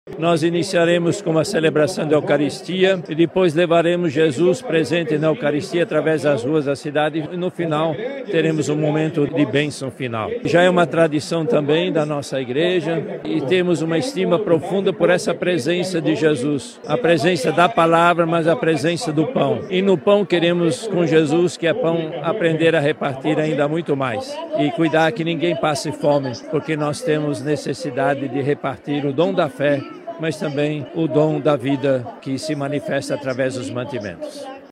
Nós iniciaremos com a celebração da Eucaristia e depois levaremos Jesus presente na Eucaristia através das ruas da cidade e no final teremos um momento de bênção final. Já é uma tradição também da nossa igreja e temos uma estima profunda por essa presença de Jesus, a presença da palavra, mas a presença do pão. E no pão queremos com Jesus, que é pão, aprender a repartir ainda muito mais e cuidar que ninguém passe fome, porque nós temos necessidade de repartir o dom da fé, mas também o dom da vida que se manifesta através dos mantimentos.